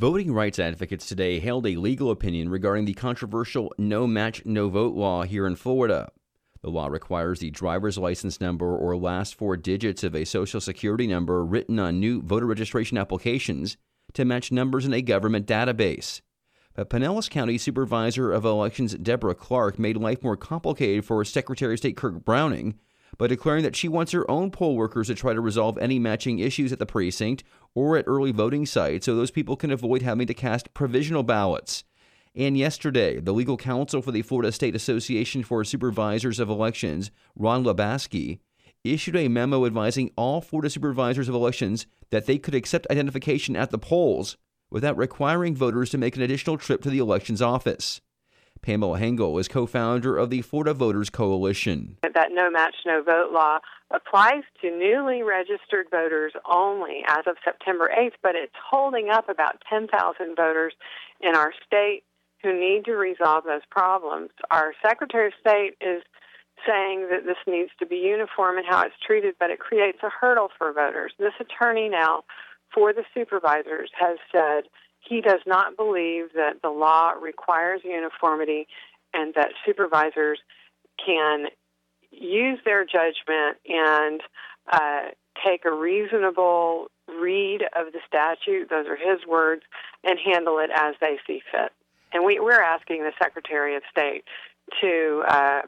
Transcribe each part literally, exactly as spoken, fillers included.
Voting rights advocates today held a legal opinion regarding the controversial no match, no vote law here in Florida. The law requires the driver's license number or last four digits of a social security number written on new voter registration applications to match numbers in a government database. But Pinellas County Supervisor of Elections Deborah Clark made life more complicated for Secretary of State Kirk Browning by declaring that she wants her own poll workers to try to resolve any matching issues at the precinct or at early voting sites so those people can avoid having to cast provisional ballots. And yesterday, the legal counsel for the Florida State Association for Supervisors of Elections, Ron Labaski, issued a memo advising all Florida supervisors of elections that they could accept identification at the polls without requiring voters to make an additional trip to the elections office. Pamela Hengel is co-founder of the Florida Voters Coalition. That no match, no vote law applies to newly registered voters only as of September eighth, but it's holding up about ten thousand voters in our state who need to resolve those problems. Our Secretary of State is saying that this needs to be uniform in how it's treated, but it creates a hurdle for voters. This attorney now for the supervisors has said he does not believe that the law requires uniformity and that supervisors can use their judgment and uh, take a reasonable read of the statute, those are his words, and handle it as they see fit. And we, we're asking the Secretary of State to uh,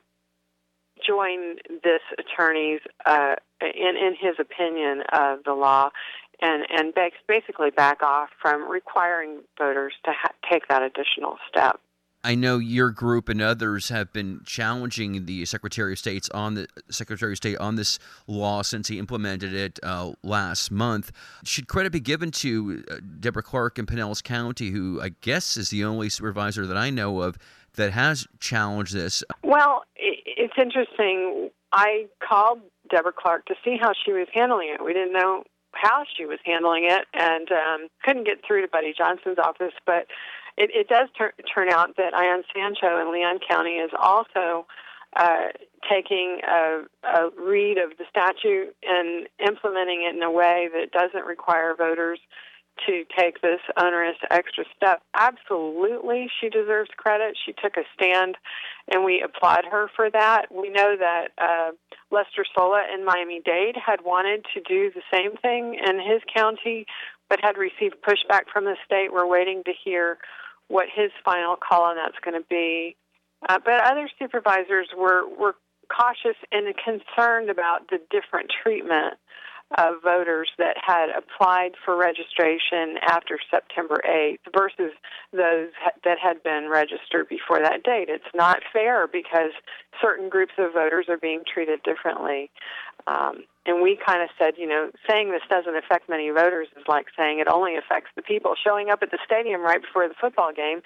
join this attorney's, uh, in, in his opinion of the law, and, and basically back off from requiring voters to ha- take that additional step. I know your group and others have been challenging the Secretary of State's on the Secretary of State on this law since he implemented it uh, last month. Should credit be given to uh, Deborah Clark in Pinellas County, who I guess is the only supervisor that I know of that has challenged this? Well, it's interesting. I called Deborah Clark to see how she was handling it. We didn't know how she was handling it, and um, couldn't get through to Buddy Johnson's office, but it, it does tur- turn out that Ian Sancho in Leon County is also uh, taking a, a read of the statute and implementing it in a way that doesn't require voters to take this onerous extra step. Absolutely, she deserves credit. She took a stand, and we applaud her for that. We know that uh, Lester Sola in Miami-Dade had wanted to do the same thing in his county, but had received pushback from the state. We're waiting to hear what his final call on that's going to be. Uh, but other supervisors were, were cautious and concerned about the different treatment of voters that had applied for registration after September eighth versus those that had been registered before that date. It's not fair because certain groups of voters are being treated differently. Um, and we kind of said, you know, saying this doesn't affect many voters is like saying it only affects the people showing up at the stadium right before the football game.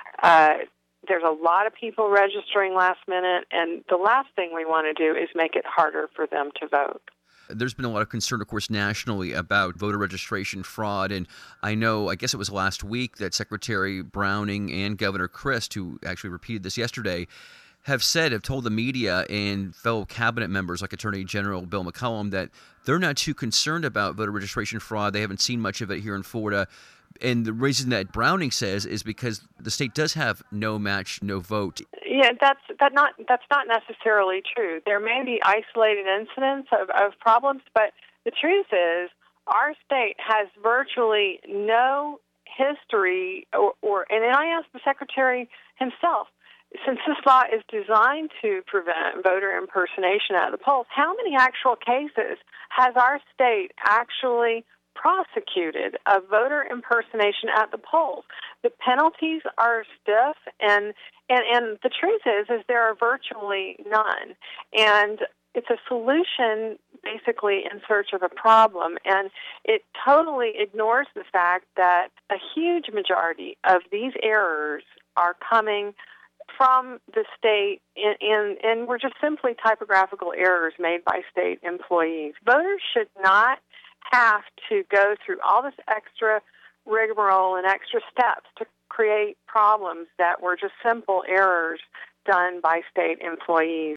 Uh, there's a lot of people registering last minute, and the last thing we want to do is make it harder for them to vote. There's been a lot of concern, of course, nationally about voter registration fraud. And I know, I guess it was last week that Secretary Browning and Governor Christ, who actually repeated this yesterday, have said, have told the media and fellow cabinet members like Attorney General Bill McCollum that they're not too concerned about voter registration fraud. They haven't seen much of it here in Florida. And the reason that Browning says is because the state does have no match, no vote. Yeah, that's that not that's not necessarily true. There may be isolated incidents of, of problems, but the truth is our state has virtually no history or, or and then I asked the Secretary himself, since this law is designed to prevent voter impersonation at the polls, how many actual cases has our state actually prosecuted of voter impersonation at the polls? The penalties are stiff, and and and the truth is is there are virtually none. And it's a solution basically in search of a problem, and it totally ignores the fact that a huge majority of these errors are coming from the state, and, and, and were just simply typographical errors made by state employees. Voters should not have to go through all this extra rigmarole and extra steps to create problems that were just simple errors done by state employees.